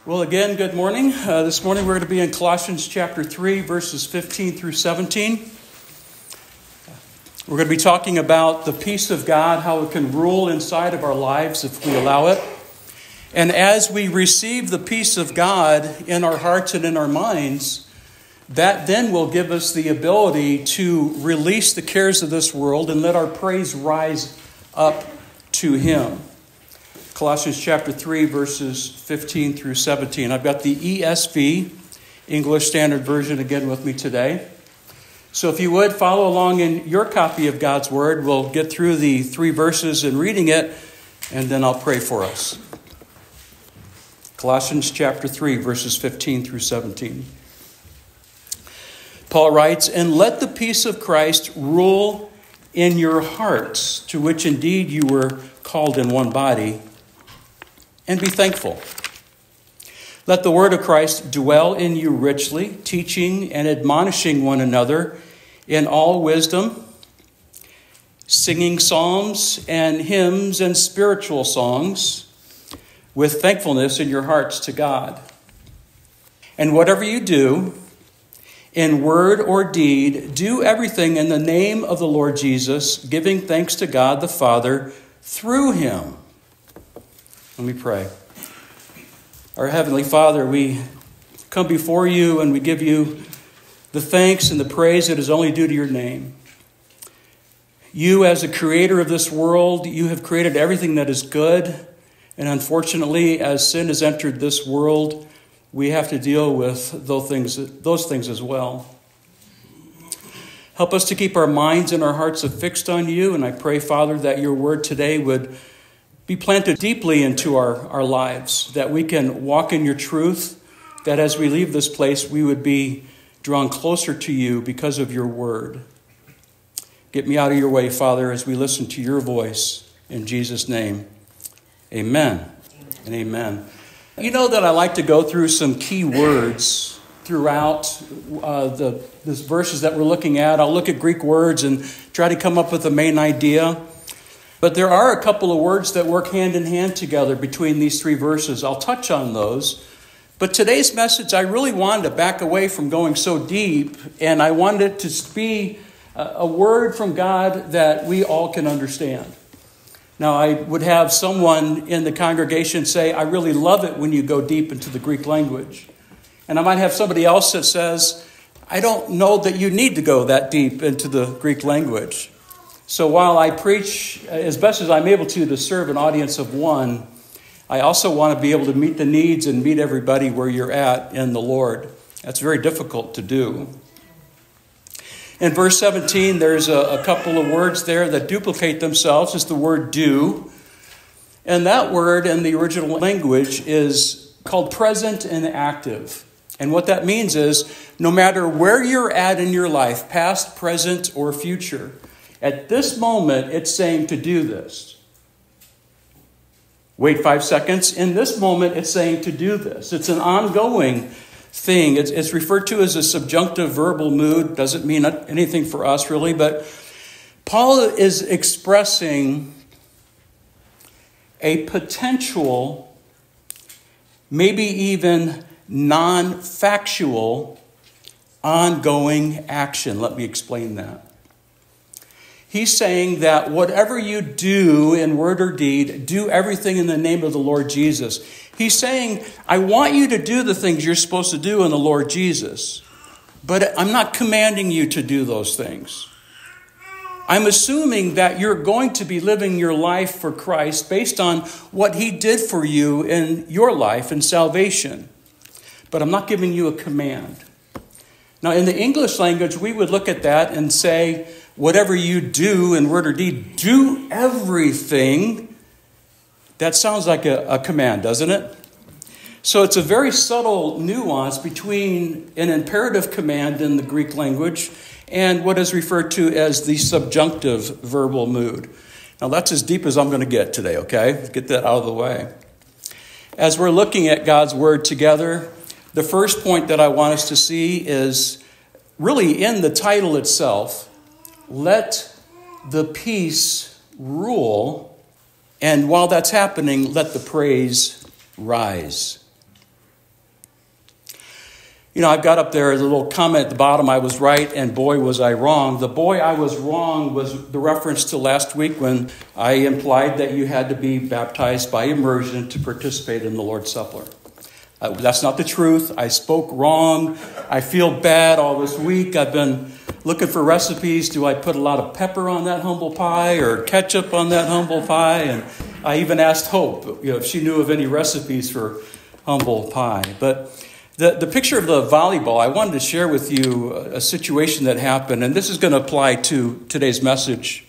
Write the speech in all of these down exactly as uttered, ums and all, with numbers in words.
Well, again, good morning. Uh, this morning we're going to be in Colossians chapter three, verses fifteen through seventeen. We're going to be talking about the peace of God, how it can rule inside of our lives if we allow it. And as we receive the peace of God in our hearts and in our minds, that then will give us the ability to release the cares of this world and let our praise rise up to Him. Colossians chapter three, verses fifteen through seventeen. I've got the E S V, English Standard Version, again with me today. So if you would, follow along in your copy of God's Word. We'll get through the three verses and reading it, and then I'll pray for us. Colossians chapter three, verses fifteen through seventeen. Paul writes, "And let the peace of Christ rule in your hearts, to which indeed you were called in one body, and be thankful. Let the word of Christ dwell in you richly, teaching and admonishing one another in all wisdom, singing psalms and hymns and spiritual songs with thankfulness in your hearts to God. And whatever you do, in word or deed, do everything in the name of the Lord Jesus, giving thanks to God the Father through him." Let me pray. Our Heavenly Father, we come before you and we give you the thanks and the praise that is only due to your name. You, as the creator of this world, you have created everything that is good. And unfortunately, as sin has entered this world, we have to deal with those things, those things as well. Help us to keep our minds and our hearts fixed on you. And I pray, Father, that your word today would be planted deeply into our, our lives, that we can walk in your truth, that as we leave this place, we would be drawn closer to you because of your word. Get me out of your way, Father, as we listen to your voice. In Jesus' name, amen, amen. And amen. You know that I like to go through some key words throughout uh, the, the verses that we're looking at. I'll look at Greek words and try to come up with the main idea. But there are a couple of words that work hand in hand together between these three verses. I'll touch on those. But today's message, I really wanted to back away from going so deep, and I wanted it to be a word from God that we all can understand. Now, I would have someone in the congregation say, "I really love it when you go deep into the Greek language." And I might have somebody else that says, "I don't know that you need to go that deep into the Greek language." So while I preach as best as I'm able to to serve an audience of one, I also want to be able to meet the needs and meet everybody where you're at in the Lord. That's very difficult to do. In verse seventeen, there's a, a couple of words there that duplicate themselves. It's the word "do." And that word in the original language is called present and active. And what that means is no matter where you're at in your life, past, present, or future, at this moment, it's saying to do this. Wait five seconds. In this moment, it's saying to do this. It's an ongoing thing. It's, it's referred to as a subjunctive verbal mood. Doesn't mean anything for us, really. But Paul is expressing a potential, maybe even non-factual, ongoing action. Let me explain that. He's saying that whatever you do in word or deed, do everything in the name of the Lord Jesus. He's saying, I want you to do the things you're supposed to do in the Lord Jesus, but I'm not commanding you to do those things. I'm assuming that you're going to be living your life for Christ based on what he did for you in your life in salvation, but I'm not giving you a command. Now, in the English language, we would look at that and say, whatever you do in word or deed, do everything. That sounds like a, a command, doesn't it? So it's a very subtle nuance between an imperative command in the Greek language and what is referred to as the subjunctive verbal mood. Now that's as deep as I'm going to get today, okay? Get that out of the way. As we're looking at God's word together, the first point that I want us to see is really in the title itself. Let the peace rule, and while that's happening, let the praise rise. You know, I've got up there as a little comment at the bottom, I was right, and boy, was I wrong. The boy I was wrong was the reference to last week when I implied that you had to be baptized by immersion to participate in the Lord's Supper. Uh, that's not the truth. I spoke wrong. I feel bad all this week. I've been looking for recipes. Do I put a lot of pepper on that humble pie or ketchup on that humble pie? And I even asked Hope, you know, if she knew of any recipes for humble pie. But The, the picture of the volleyball, I wanted to share with you a situation that happened, and this is going to apply to today's message.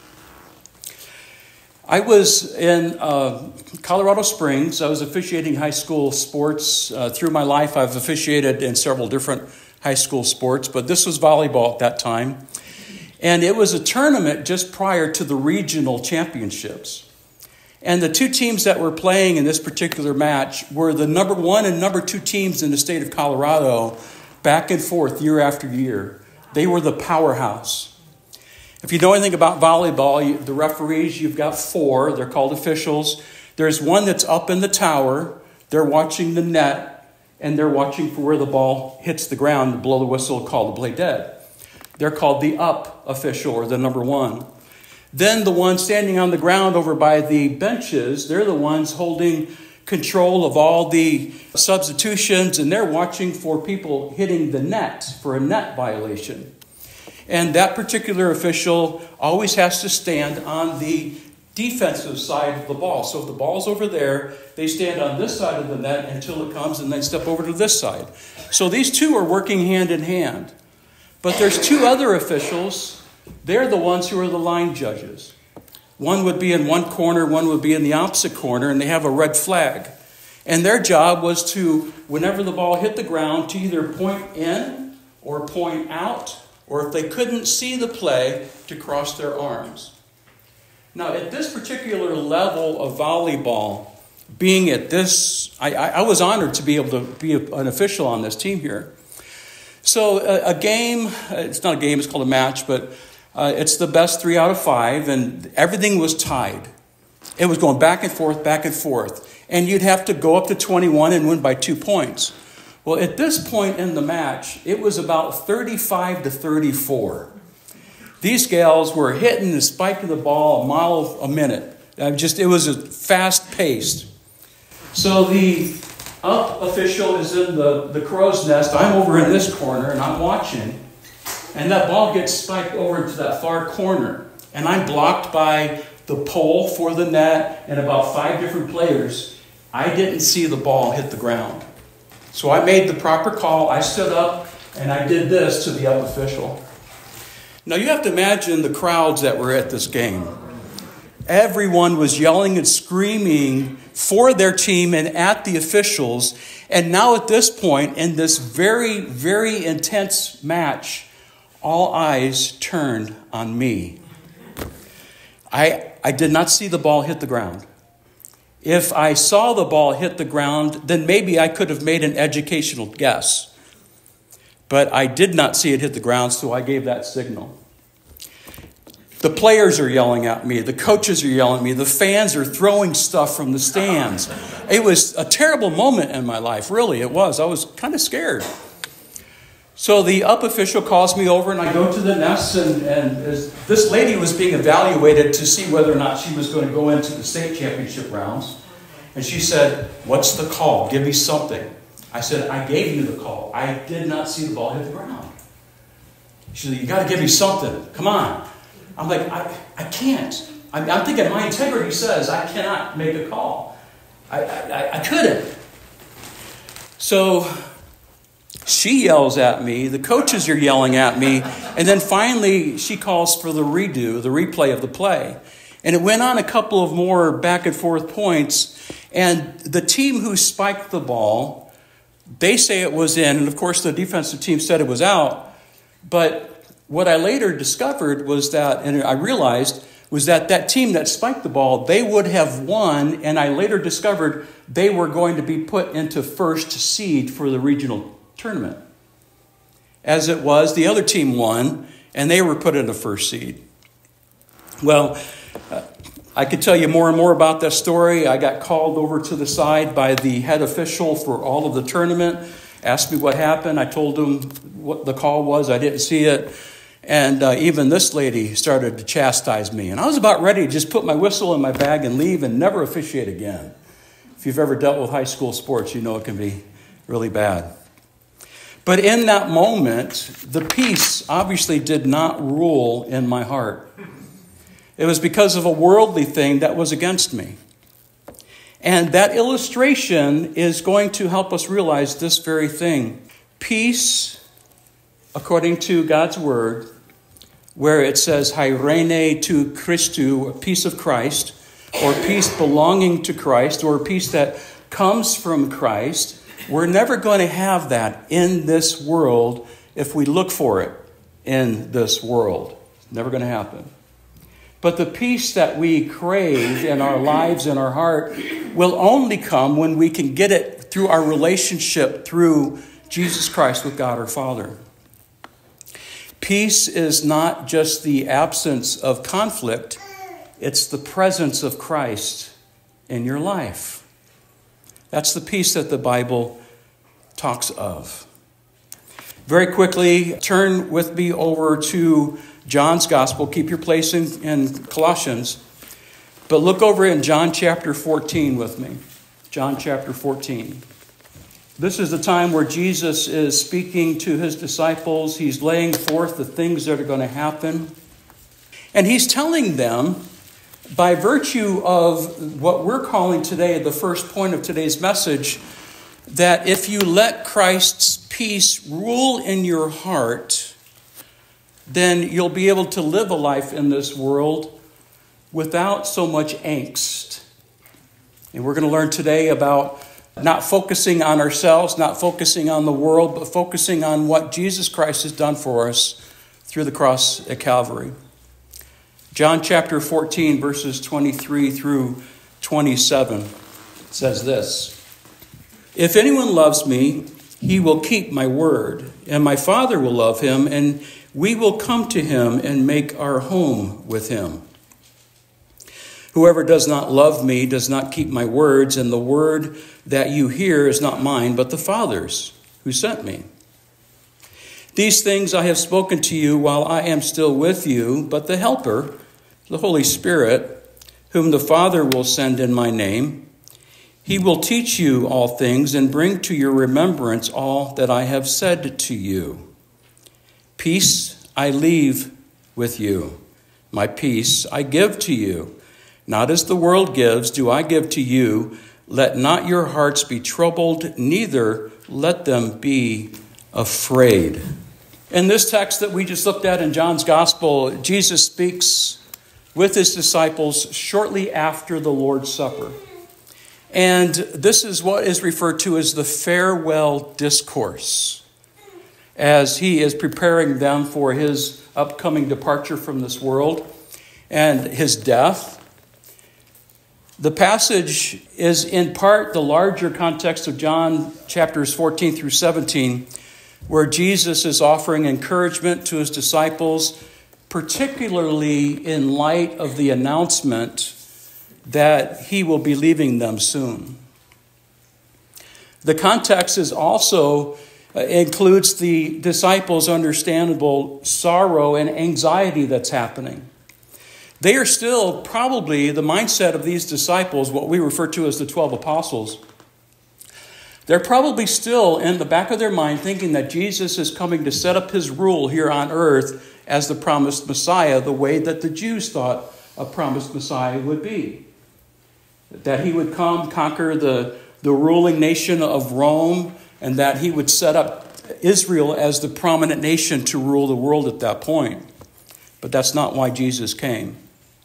I was in uh, Colorado Springs. I was officiating high school sports. Uh, through my life, I've officiated in several different high school sports, but this was volleyball at that time. And it was a tournament just prior to the regional championships. And the two teams that were playing in this particular match were the number one and number two teams in the state of Colorado, back and forth year after year. They were the powerhouse. If you know anything about volleyball, you, the referees, you've got four. They're called officials. There's one that's up in the tower. They're watching the net, and they're watching for where the ball hits the ground, blow the whistle, call the play dead. They're called the up official, or the number one. Then the ones standing on the ground over by the benches, they're the ones holding control of all the substitutions, and they're watching for people hitting the net for a net violation. And that particular official always has to stand on the defensive side of the ball. So if the ball's over there, they stand on this side of the net until it comes, and they step over to this side. So these two are working hand in hand. But there's two other officials. They're the ones who are the line judges. One would be in one corner, one would be in the opposite corner, and they have a red flag. And their job was to, whenever the ball hit the ground, to either point in or point out, or if they couldn't see the play, to cross their arms. Now, at this particular level of volleyball, being at this, I, I was honored to be able to be an official on this team here. So a, a game, it's not a game, it's called a match, but uh, it's the best three out of five, and everything was tied. It was going back and forth, back and forth. And you'd have to go up to twenty-one and win by two points. Well, at this point in the match, it was about thirty-five to thirty-four. These gals were hitting and spiking the ball a mile a minute. Uh, just it was a fast-paced. So the up official is in the, the crow's nest. I'm over in this corner, and I'm watching. And that ball gets spiked over to that far corner. And I'm blocked by the pole for the net and about five different players. I didn't see the ball hit the ground. So I made the proper call. I stood up, and I did this to the up official. Now, you have to imagine the crowds that were at this game. Everyone was yelling and screaming for their team and at the officials. And now at this point, in this very, very intense match, all eyes turned on me. I, I did not see the ball hit the ground. If I saw the ball hit the ground, then maybe I could have made an educational guess. But I did not see it hit the ground, so I gave that signal. The players are yelling at me. The coaches are yelling at me. The fans are throwing stuff from the stands. It was a terrible moment in my life, really. It was. I was kind of scared. So the up official calls me over, and I go to the nest, and, and as this lady was being evaluated to see whether or not she was going to go into the state championship rounds. And she said, "What's the call? Give me something." I said, "I gave you the call. I did not see the ball hit the ground." She said, "You got to give me something. Come on." I'm like, I, I can't. I'm, I'm thinking my integrity says I cannot make a call. I, I, I couldn't. So she yells at me. The coaches are yelling at me. And then finally she calls for the redo, the replay of the play. And it went on a couple of more back and forth points. And the team who spiked the ball, they say it was in. And of course the defensive team said it was out. But what I later discovered was that, and I realized, was that that team that spiked the ball, they would have won, and I later discovered they were going to be put into first seed for the regional tournament. As it was, the other team won, and they were put into first seed. Well, uh, I could tell you more and more about that story. I got called over to the side by the head official for all of the tournament, asked me what happened. I told him what the call was. I didn't see it. And uh, even this lady started to chastise me. And I was about ready to just put my whistle in my bag and leave and never officiate again. If you've ever dealt with high school sports, you know it can be really bad. But in that moment, the peace obviously did not rule in my heart. It was because of a worldly thing that was against me. And that illustration is going to help us realize this very thing. Peace, according to God's word, where it says, Hairene tu Christu, peace of Christ, or peace belonging to Christ, or peace that comes from Christ, we're never going to have that in this world if we look for it in this world. It's never going to happen. But the peace that we crave in our lives, in our heart, will only come when we can get it through our relationship through Jesus Christ with God our Father. Peace is not just the absence of conflict, it's the presence of Christ in your life. That's the peace that the Bible talks of. Very quickly, turn with me over to John's Gospel. Keep your place in, in Colossians. But look over in John chapter fourteen with me. John chapter fourteen. This is the time where Jesus is speaking to his disciples. He's laying forth the things that are going to happen. And he's telling them, by virtue of what we're calling today the first point of today's message, that if you let Christ's peace rule in your heart, then you'll be able to live a life in this world without so much angst. And we're going to learn today about not focusing on ourselves, not focusing on the world, but focusing on what Jesus Christ has done for us through the cross at Calvary. John chapter fourteen, verses twenty-three through twenty-seven says this. If anyone loves me, he will keep my word, and my Father will love him, and we will come to him and make our home with him. Whoever does not love me does not keep my words, and the word that you hear is not mine, but the Father's who sent me. These things I have spoken to you while I am still with you, but the Helper, the Holy Spirit, whom the Father will send in my name, he will teach you all things and bring to your remembrance all that I have said to you. Peace I leave with you. My peace I give to you. Not as the world gives, do I give to you. Let not your hearts be troubled, neither let them be afraid. In this text that we just looked at in John's Gospel, Jesus speaks with his disciples shortly after the Lord's Supper. And this is what is referred to as the farewell discourse, as he is preparing them for his upcoming departure from this world and his death. The passage is in part the larger context of John chapters fourteen through seventeen, where Jesus is offering encouragement to his disciples, particularly in light of the announcement that he will be leaving them soon. The context is also uh, includes the disciples' understandable sorrow and anxiety that's happening. They are still probably, the mindset of these disciples, what we refer to as the twelve apostles, they're probably still in the back of their mind thinking that Jesus is coming to set up his rule here on earth as the promised Messiah, the way that the Jews thought a promised Messiah would be. That he would come, conquer the, the ruling nation of Rome, and that he would set up Israel as the prominent nation to rule the world at that point. But that's not why Jesus came.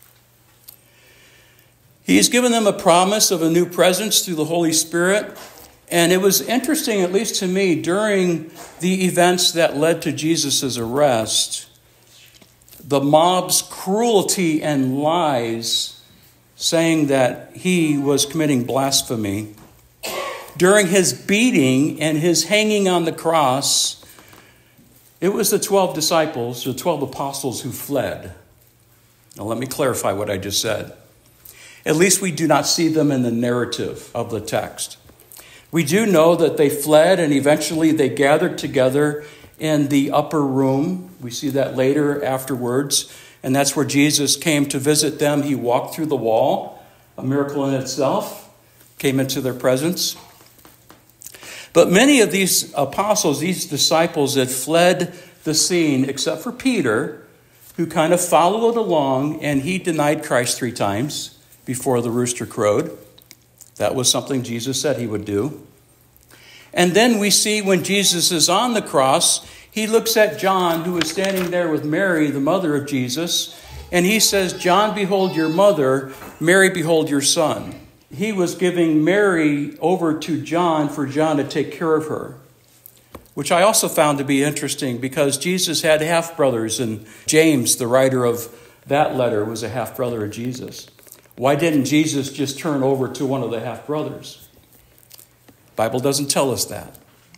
He's given them a promise of a new presence through the Holy Spirit. And it was interesting, at least to me, during the events that led to Jesus' arrest, the mob's cruelty and lies, saying that he was committing blasphemy. During his beating and his hanging on the cross, it was the twelve disciples, the twelve apostles who fled. Now let me clarify what I just said. At least we do not see them in the narrative of the text. We do know that they fled and eventually they gathered together in the upper room. We see that later afterwards. And that's where Jesus came to visit them. He walked through the wall, a miracle in itself, came into their presence. But many of these apostles, these disciples, had fled the scene, except for Peter, who kind of followed along, and he denied Christ three times before the rooster crowed. That was something Jesus said he would do. And then we see when Jesus is on the cross, he looks at John, who is standing there with Mary, the mother of Jesus, and he says, "John, behold your mother. Mary, behold your son." He was giving Mary over to John for John to take care of her, which I also found to be interesting because Jesus had half-brothers, and James, the writer of that letter, was a half-brother of Jesus. Why didn't Jesus just turn over to one of the half-brothers? The Bible doesn't tell us that.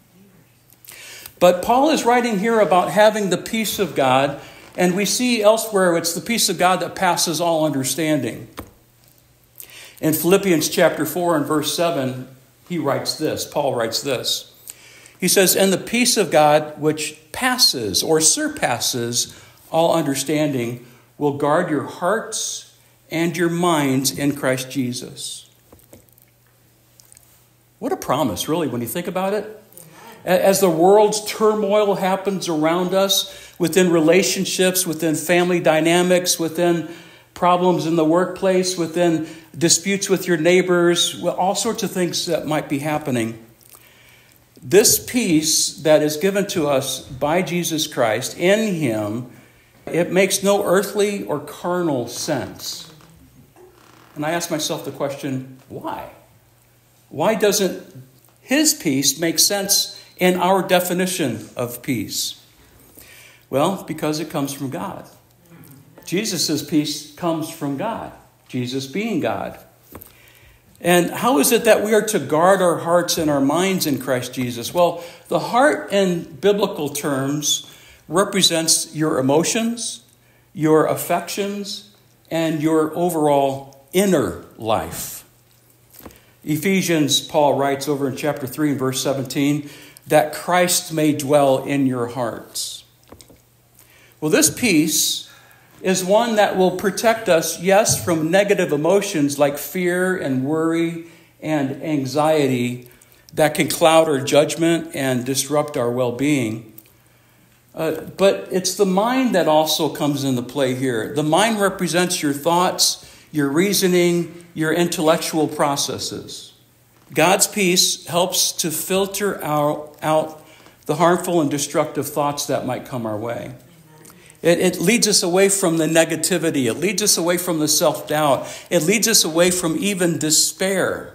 But Paul is writing here about having the peace of God, and we see elsewhere it's the peace of God that passes all understanding. In Philippians chapter four and verse seven, he writes this, Paul writes this. He says, "And the peace of God which passes or surpasses all understanding will guard your hearts and your minds in Christ Jesus." What a promise, really, when you think about it. As the world's turmoil happens around us, within relationships, within family dynamics, within problems in the workplace, within disputes with your neighbors, well, all sorts of things that might be happening. This peace that is given to us by Jesus Christ, in him, it makes no earthly or carnal sense. And I ask myself the question, why? Why doesn't his peace make sense in our definition of peace? Well, because it comes from God. Jesus' peace comes from God, Jesus being God. And how is it that we are to guard our hearts and our minds in Christ Jesus? Well, the heart in biblical terms represents your emotions, your affections, and your overall inner life. Ephesians, Paul writes over in chapter three and verse seventeen, that Christ may dwell in your hearts. Well, this peace is one that will protect us, yes, from negative emotions like fear and worry and anxiety that can cloud our judgment and disrupt our well-being. Uh, but it's the mind that also comes into play here. The mind represents your thoughts, your reasoning, your intellectual processes. God's peace helps to filter out, out the harmful and destructive thoughts that might come our way. It, it leads us away from the negativity. It leads us away from the self-doubt. It leads us away from even despair.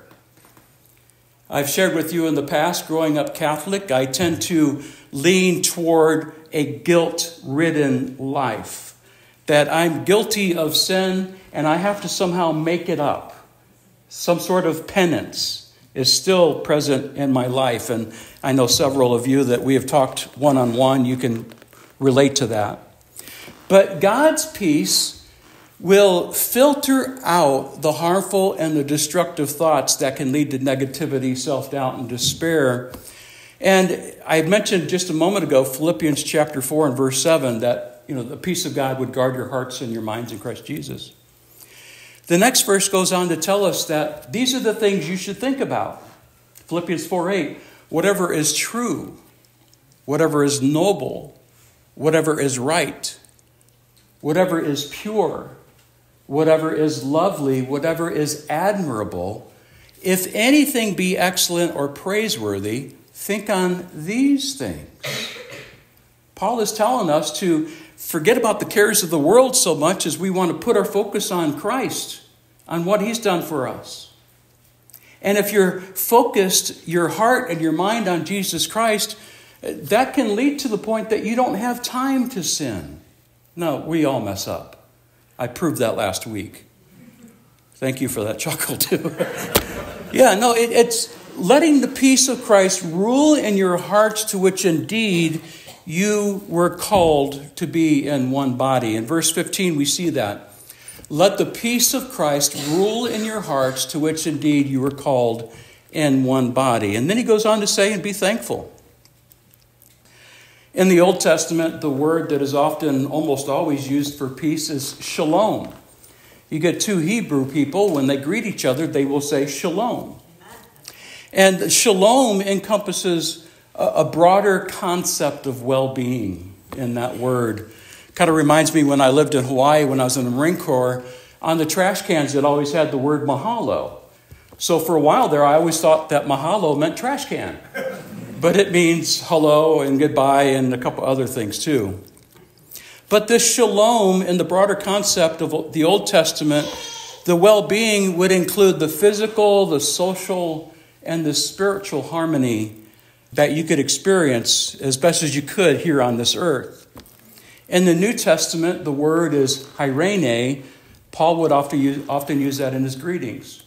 I've shared with you in the past, growing up Catholic, I tend to lean toward a guilt-ridden life. That I'm guilty of sin and I have to somehow make it up. Some sort of penance is still present in my life. And I know several of you that we have talked one-on-one. You can relate to that. But God's peace will filter out the harmful and the destructive thoughts that can lead to negativity, self-doubt, and despair. And I mentioned just a moment ago, Philippians chapter four and verse seven, that you know the peace of God would guard your hearts and your minds in Christ Jesus. The next verse goes on to tell us that these are the things you should think about. Philippians four eight, whatever is true, whatever is noble, whatever is right, whatever is pure, whatever is lovely, whatever is admirable, if anything be excellent or praiseworthy, think on these things. Paul is telling us to forget about the cares of the world so much as we want to put our focus on Christ, on what he's done for us. And if you're focused, your heart and your mind on Jesus Christ, that can lead to the point that you don't have time to sin. No, we all mess up. I proved that last week. Thank you for that chuckle, too. yeah, no, it, it's letting the peace of Christ rule in your hearts, to which indeed you were called to be in one body. In verse fifteen, we see that. Let the peace of Christ rule in your hearts, to which indeed you were called in one body. And then he goes on to say, and be thankful. In the Old Testament, the word that is often, almost always used for peace is shalom. You get two Hebrew people, when they greet each other, they will say shalom. And shalom encompasses a broader concept of well-being in that word. Kind of reminds me when I lived in Hawaii, when I was in the Marine Corps, on the trash cans it always had the word mahalo. So for a while there, I always thought that mahalo meant trash can. But it means hello and goodbye and a couple other things too. But this shalom in the broader concept of the Old Testament, the well-being would include the physical, the social, and the spiritual harmony that you could experience as best as you could here on this earth. In the New Testament, the word is eirene. Paul would often use, often use that in his greetings.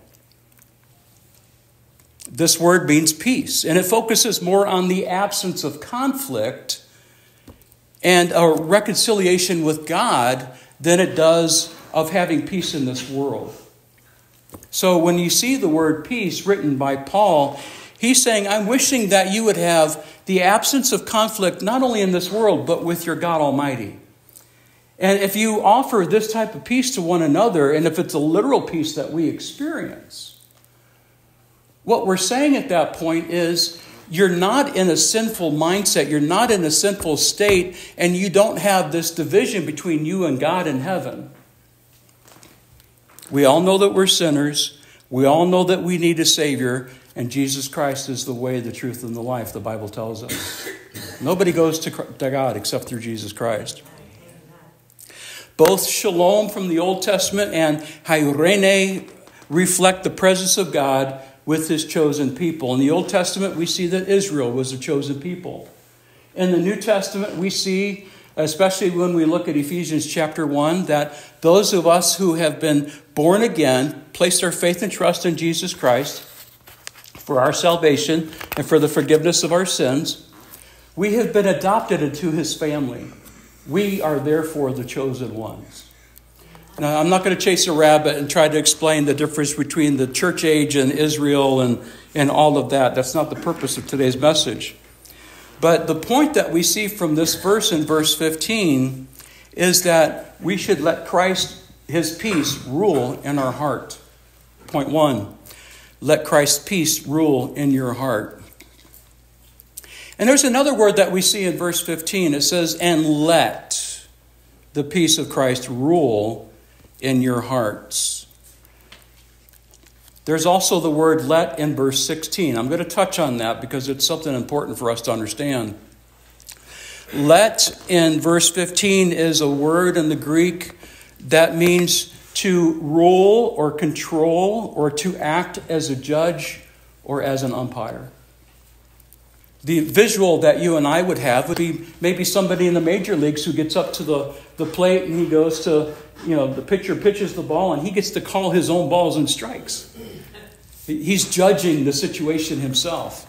This word means peace, and it focuses more on the absence of conflict and a reconciliation with God than it does of having peace in this world. So when you see the word peace written by Paul, he's saying, I'm wishing that you would have the absence of conflict not only in this world, but with your God Almighty. And if you offer this type of peace to one another, and if it's a literal peace that we experience, what we're saying at that point is you're not in a sinful mindset, you're not in a sinful state, and you don't have this division between you and God in heaven. We all know that we're sinners. We all know that we need a Savior, and Jesus Christ is the way, the truth, and the life, the Bible tells us. Nobody goes to God except through Jesus Christ. Both shalom from the Old Testament and eirene reflect the presence of God with his chosen people. In the Old Testament, we see that Israel was a chosen people. In the New Testament, we see, especially when we look at Ephesians chapter one, that those of us who have been born again, placed our faith and trust in Jesus Christ for our salvation and for the forgiveness of our sins, we have been adopted into his family. We are therefore the chosen ones. Now, I'm not going to chase a rabbit and try to explain the difference between the church age and Israel and, and all of that. That's not the purpose of today's message. But the point that we see from this verse in verse fifteen is that we should let Christ, his peace, rule in our heart. Point one, let Christ's peace rule in your heart. And there's another word that we see in verse fifteen. It says, and let the peace of Christ rule in your hearts. There's also the word let in verse sixteen. I'm going to touch on that because it's something important for us to understand. Let in verse fifteen is a word in the Greek that means to rule or control or to act as a judge or as an umpire. The visual that you and I would have would be maybe somebody in the major leagues who gets up to the, the plate and he goes to, you know, the pitcher pitches the ball and he gets to call his own balls and strikes. He's judging the situation himself.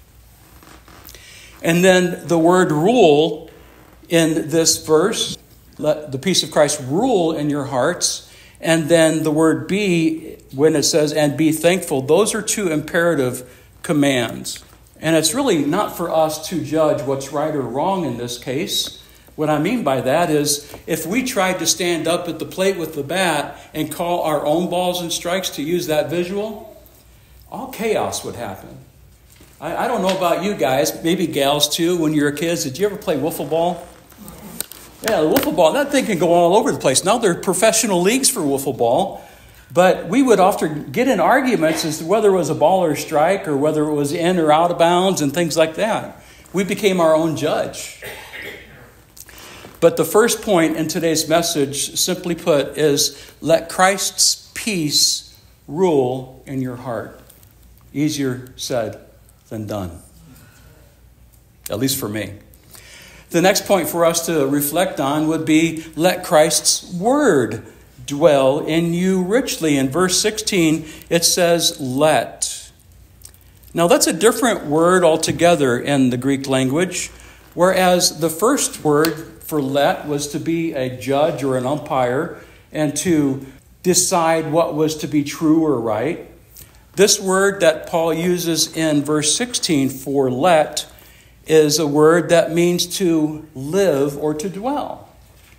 And then the word rule in this verse, let the peace of Christ rule in your hearts. And then the word be, when it says, and be thankful, those are two imperative commands. And it's really not for us to judge what's right or wrong in this case. What I mean by that is if we tried to stand up at the plate with the bat and call our own balls and strikes, to use that visual, all chaos would happen. I, I don't know about you guys, maybe gals too, when you were kids, did you ever play wiffle ball? Yeah, the wiffle ball, that thing can go all over the place. Now there are professional leagues for wiffle ball. But we would often get in arguments as to whether it was a ball or a strike or whether it was in or out of bounds and things like that. We became our own judge. But the first point in today's message, simply put, is let Christ's peace rule in your heart. Easier said than done. At least for me. The next point for us to reflect on would be let Christ's word dwell in you richly. In verse sixteen, it says, let. Now, that's a different word altogether in the Greek language, whereas the first word for let was to be a judge or an umpire and to decide what was to be true or right. This word that Paul uses in verse sixteen for let is a word that means to live or to dwell.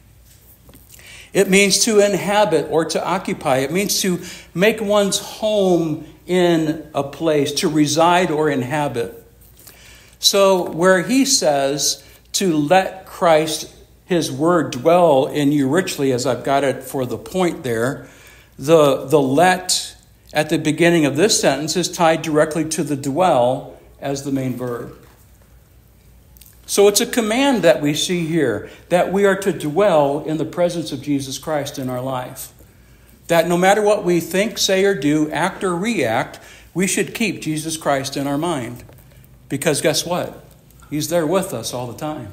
It means to inhabit or to occupy. It means to make one's home in a place, to reside or inhabit. So where he says to let Christ, his word, dwell in you richly, as I've got it for the point there, the, the let at the beginning of this sentence is tied directly to the dwell as the main verb. So it's a command that we see here, that we are to dwell in the presence of Jesus Christ in our life. That no matter what we think, say, or do, act or react, we should keep Jesus Christ in our mind. Because guess what? He's there with us all the time.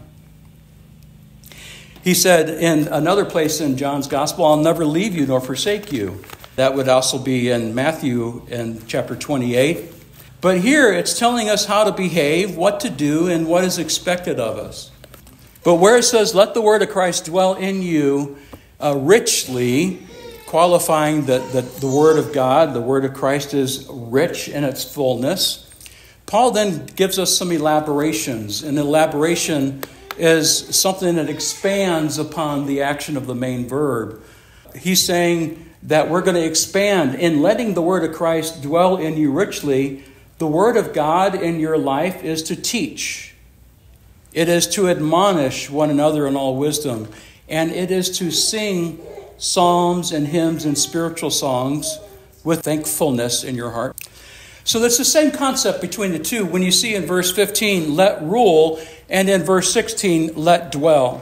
He said in another place in John's Gospel, I'll never leave you nor forsake you. That would also be in Matthew in chapter twenty-eight. But here it's telling us how to behave, what to do, and what is expected of us. But where it says, let the word of Christ dwell in you uh, richly, qualifying that the, the word of God, the word of Christ is rich in its fullness, Paul then gives us some elaborations. An elaboration is something that expands upon the action of the main verb. He's saying that we're going to expand in letting the word of Christ dwell in you richly. The word of God in your life is to teach. It is to admonish one another in all wisdom. And it is to sing psalms and hymns and spiritual songs with thankfulness in your heart. So that's the same concept between the two. When you see in verse fifteen, let rule, and in verse sixteen, let dwell.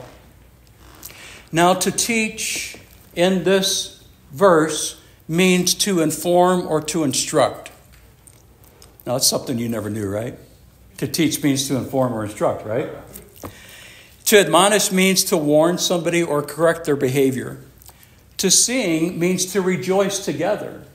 Now to teach in this verse means to inform or to instruct. Now, that's something you never knew, right? To teach means to inform or instruct, right? To admonish means to warn somebody or correct their behavior. To sing means to rejoice together.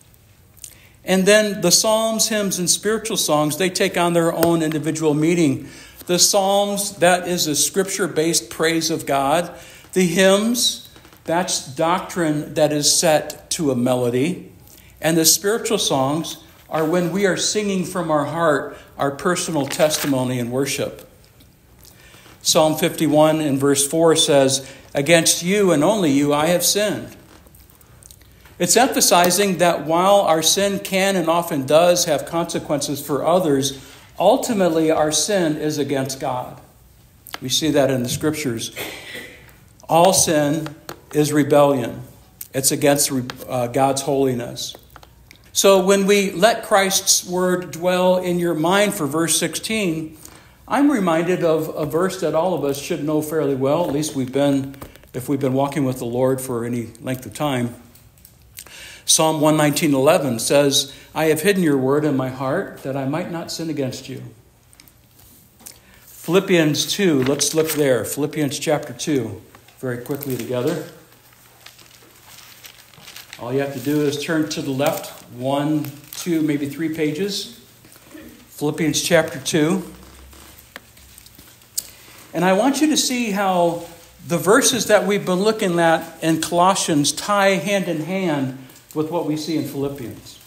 And then the psalms, hymns, and spiritual songs, they take on their own individual meaning. The psalms, that is a scripture-based praise of God. The hymns, that's doctrine that is set to a melody. And the spiritual songs are when we are singing from our heart our personal testimony and worship. Psalm fifty-one in verse four says, against you and only you I have sinned. It's emphasizing that while our sin can and often does have consequences for others, ultimately our sin is against God. We see that in the scriptures. All sin is rebellion. It's against uh, God's holiness. So when we let Christ's word dwell in your mind for verse sixteen, I'm reminded of a verse that all of us should know fairly well. At least we've been, if we've been walking with the Lord for any length of time. Psalm one nineteen eleven says, I have hidden your word in my heart that I might not sin against you. Philippians two, let's look there. Philippians chapter two, very quickly together. All you have to do is turn to the left one, two, maybe three pages. Philippians chapter two. And I want you to see how the verses that we've been looking at in Colossians tie hand in hand with what we see in Philippians.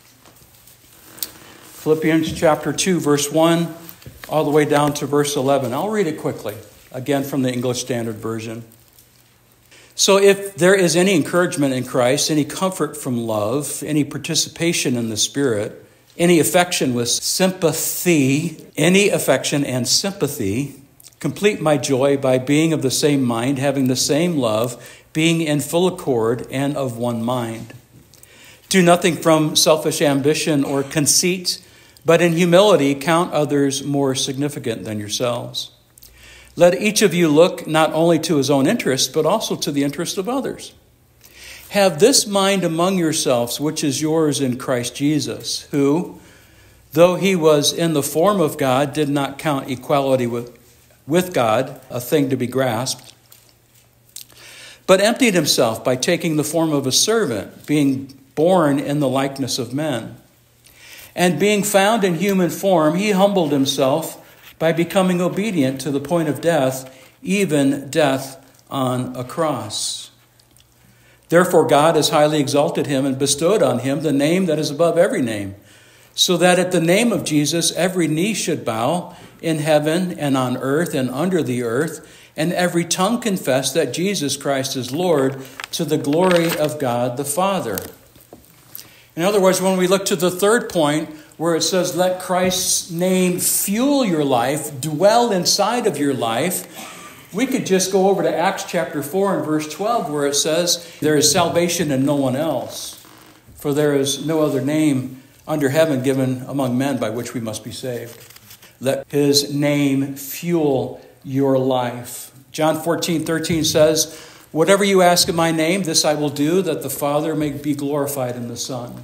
Philippians chapter two, verse one, all the way down to verse eleven. I'll read it quickly, again from the English Standard Version. So if there is any encouragement in Christ, any comfort from love, any participation in the Spirit, any affection with sympathy, any affection and sympathy, complete my joy by being of the same mind, having the same love, being in full accord and of one mind. Do nothing from selfish ambition or conceit, but in humility count others more significant than yourselves. Let each of you look not only to his own interest, but also to the interest of others. Have this mind among yourselves, which is yours in Christ Jesus, who, though he was in the form of God, did not count equality with, with God a thing to be grasped, but emptied himself by taking the form of a servant, being born in the likeness of men. And being found in human form, he humbled himself by becoming obedient to the point of death, even death on a cross. Therefore God has highly exalted him and bestowed on him the name that is above every name, so that at the name of Jesus every knee should bow in heaven and on earth and under the earth, and every tongue confess that Jesus Christ is Lord, to the glory of God the Father. In other words, when we look to the third point, where it says, let Christ's name fuel your life, dwell inside of your life, we could just go over to Acts chapter four and verse twelve, where it says, there is salvation in no one else, for there is no other name under heaven given among men by which we must be saved. Let his name fuel your life. John fourteen thirteen says, whatever you ask in my name, this I will do, that the Father may be glorified in the Son.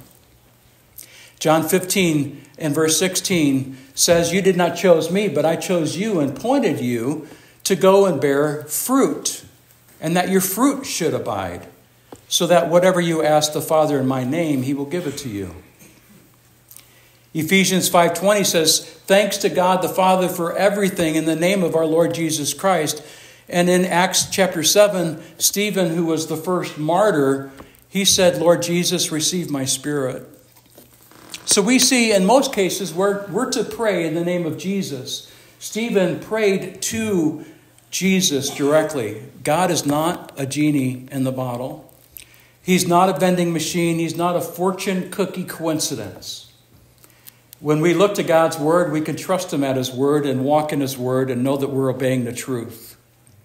John fifteen and verse sixteen says, you did not choose me, but I chose you and appointed you to go and bear fruit, and that your fruit should abide, so that whatever you ask the Father in my name, he will give it to you. Ephesians five twenty says, thanks to God the Father for everything in the name of our Lord Jesus Christ. And in Acts chapter seven, Stephen, who was the first martyr, he said, Lord Jesus, receive my spirit. So we see in most cases we're, we're to pray in the name of Jesus. Stephen prayed to Jesus directly. God is not a genie in the bottle. He's not a vending machine. He's not a fortune cookie coincidence. When we look to God's word, we can trust him at his word and walk in his word and know that we're obeying the truth.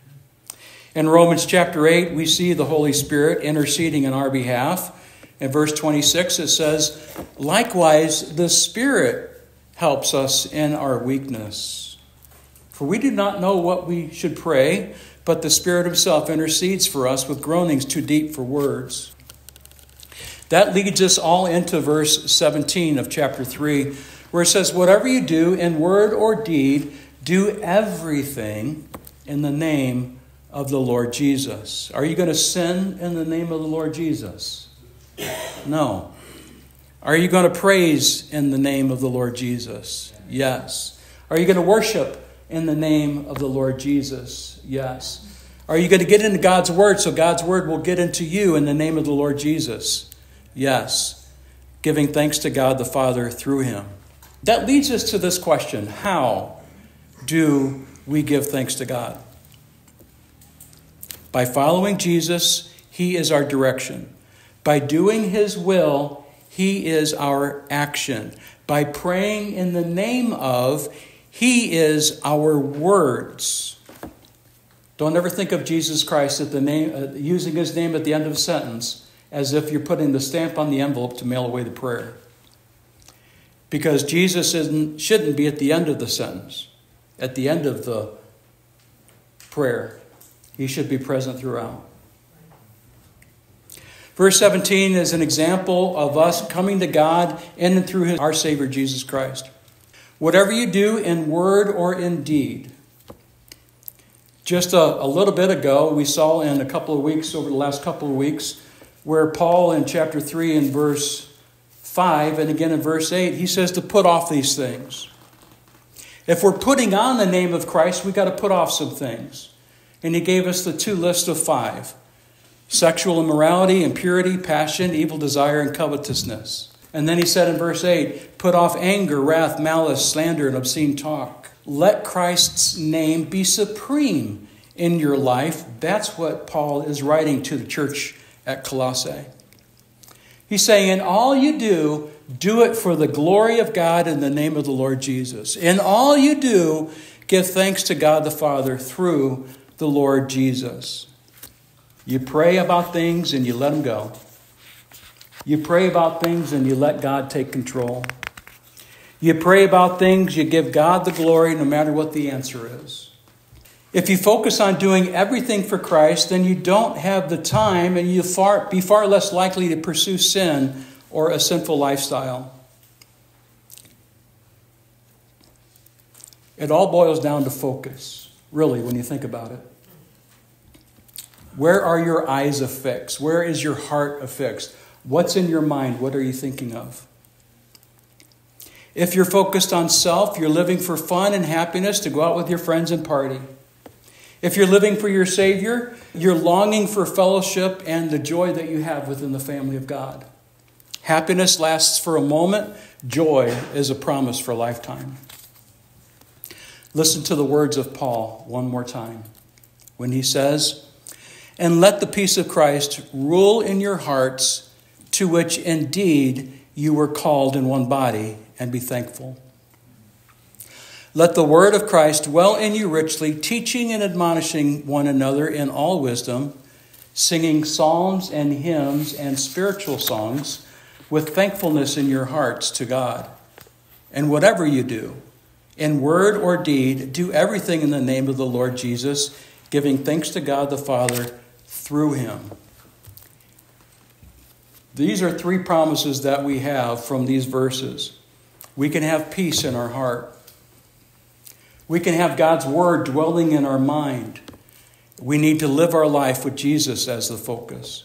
In Romans chapter eight, we see the Holy Spirit interceding in our behalf. In verse twenty-six, it says, likewise, the Spirit helps us in our weakness. For we do not know what we should pray, but the Spirit himself intercedes for us with groanings too deep for words. That leads us all into verse seventeen of chapter three, where it says, whatever you do in word or deed, do everything in the name of the Lord Jesus. Are you going to sin in the name of the Lord Jesus? No. Are you going to praise in the name of the Lord Jesus? Yes. Are you going to worship in the name of the Lord Jesus? Yes. Are you going to get into God's word so God's word will get into you in the name of the Lord Jesus? Yes. Giving thanks to God the Father through him. That leads us to this question. How do we give thanks to God? By following Jesus, he is our direction. By doing his will, he is our action. By praying in the name of, he is our words. Don't ever think of Jesus Christ at the name, uh, using his name at the end of a sentence as if you're putting the stamp on the envelope to mail away the prayer. Because Jesus isn't, shouldn't be at the end of the sentence, at the end of the prayer. He should be present throughout. Verse seventeen is an example of us coming to God in and through his, our Savior, Jesus Christ. Whatever you do in word or in deed. Just a, a little bit ago, we saw in a couple of weeks, over the last couple of weeks, where Paul in chapter three and verse five, and again in verse eight, he says to put off these things. If we're putting on the name of Christ, we've got to put off some things. And he gave us the two lists of five. Sexual immorality, impurity, passion, evil desire, and covetousness. And then he said in verse eight, put off anger, wrath, malice, slander, and obscene talk. Let Christ's name be supreme in your life. That's what Paul is writing to the church at Colossae. He's saying, in all you do, do it for the glory of God in the name of the Lord Jesus. In all you do, give thanks to God the Father through the Lord Jesus. You pray about things and you let them go. You pray about things and you let God take control. You pray about things, you give God the glory no matter what the answer is. If you focus on doing everything for Christ, then you don't have the time and you'll far, be far less likely to pursue sin or a sinful lifestyle. It all boils down to focus, really, when you think about it. Where are your eyes affixed? Where is your heart affixed? What's in your mind? What are you thinking of? If you're focused on self, you're living for fun and happiness to go out with your friends and party. If you're living for your Savior, you're longing for fellowship and the joy that you have within the family of God. Happiness lasts for a moment. Joy is a promise for a lifetime. Listen to the words of Paul one more time when he says, "And let the peace of Christ rule in your hearts, to which indeed you were called in one body, and be thankful. Let the word of Christ dwell in you richly, teaching and admonishing one another in all wisdom, singing psalms and hymns and spiritual songs with thankfulness in your hearts to God. And whatever you do, in word or deed, do everything in the name of the Lord Jesus, giving thanks to God the Father through him." These are three promises that we have from these verses. We can have peace in our heart. We can have God's word dwelling in our mind. We need to live our life with Jesus as the focus.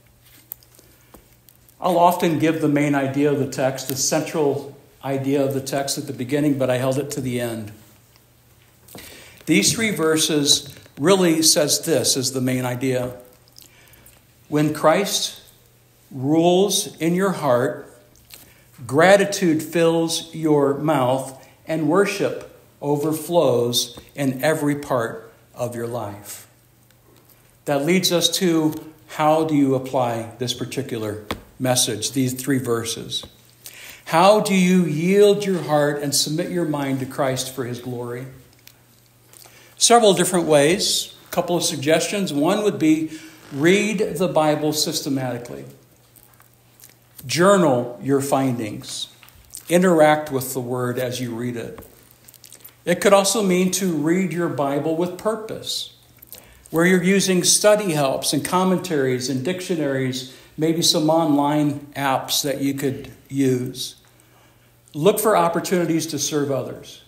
I'll often give the main idea of the text, the central idea of the text at the beginning, but I held it to the end. These three verses really says this as the main idea. When Christ rules in your heart, gratitude fills your mouth, and worship overflows in every part of your life. That leads us to, how do you apply this particular message, these three verses? How do you yield your heart and submit your mind to Christ for his glory? Several different ways, a couple of suggestions. One would be read the Bible systematically. Journal your findings. Interact with the word as you read it. It could also mean to read your Bible with purpose, where you're using study helps and commentaries and dictionaries, maybe some online apps that you could use. Look for opportunities to serve others.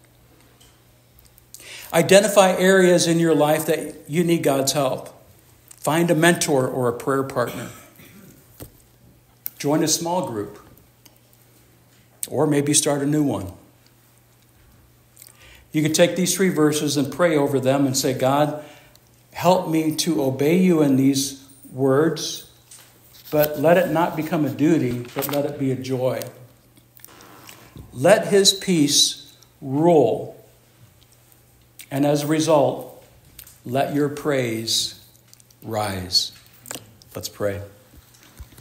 Identify areas in your life that you need God's help. Find a mentor or a prayer partner. Join a small group. Or maybe start a new one. You can take these three verses and pray over them and say, God, help me to obey you in these words, but let it not become a duty, but let it be a joy. Let his peace rule. And as a result, let your praise rise. Let's pray.